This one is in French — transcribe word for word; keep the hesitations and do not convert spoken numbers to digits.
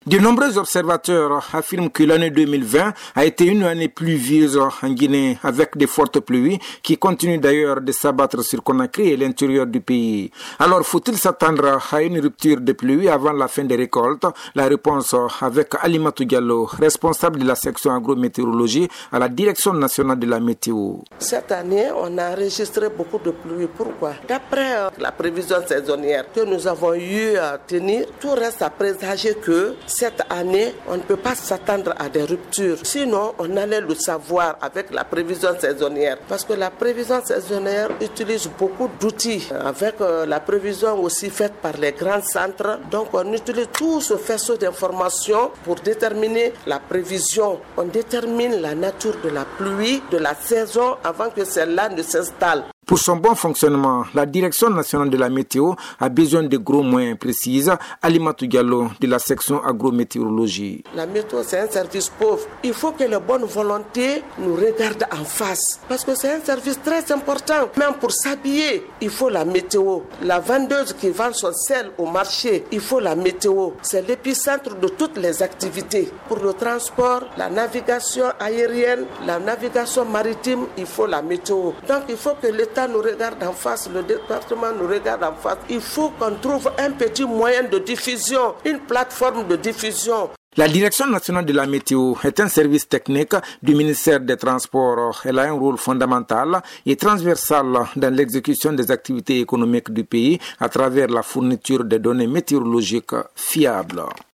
De nombreux observateurs affirment que l'année deux mille vingt a été une année pluvieuse en Guinée avec de fortes pluies qui continuent d'ailleurs de s'abattre sur Conakry et l'intérieur du pays. Alors faut-il s'attendre à une rupture de pluie avant la fin des récoltes? La réponse avec Alimatou Diallo, responsable de la section agrométéorologie à la Direction nationale de la météo. Cette année, on a enregistré beaucoup de pluie. Pourquoi? D'après la prévision saisonnière que nous avons eu à tenir, tout reste à présager que cette année, on ne peut pas s'attendre à des ruptures. Sinon, on allait le savoir avec la prévision saisonnière. Parce que la prévision saisonnière utilise beaucoup d'outils. Avec la prévision aussi faite par les grands centres. Donc, on utilise tout ce faisceau d'informations pour déterminer la prévision. On détermine la nature de la pluie, de la saison, avant que celle-là ne s'installe. Pour son bon fonctionnement, la Direction nationale de la météo a besoin de gros moyens précis. Alimatou Diallo de la section agrométéorologie. La météo, c'est un service pauvre. Il faut que les bonnes volontés nous regardent en face. Parce que c'est un service très important. Même pour s'habiller, il faut la météo. La vendeuse qui vend son sel au marché, il faut la météo. C'est l'épicentre de toutes les activités. Pour le transport, la navigation aérienne, la navigation maritime, il faut la météo. Donc il faut que l'État nous regarde en face, le département nous regarde en face. Il faut qu'on trouve un petit moyen de diffusion, une plateforme de diffusion. La Direction nationale de la météo est un service technique du ministère des Transports. Elle a un rôle fondamental et transversal dans l'exécution des activités économiques du pays à travers la fourniture de données météorologiques fiables.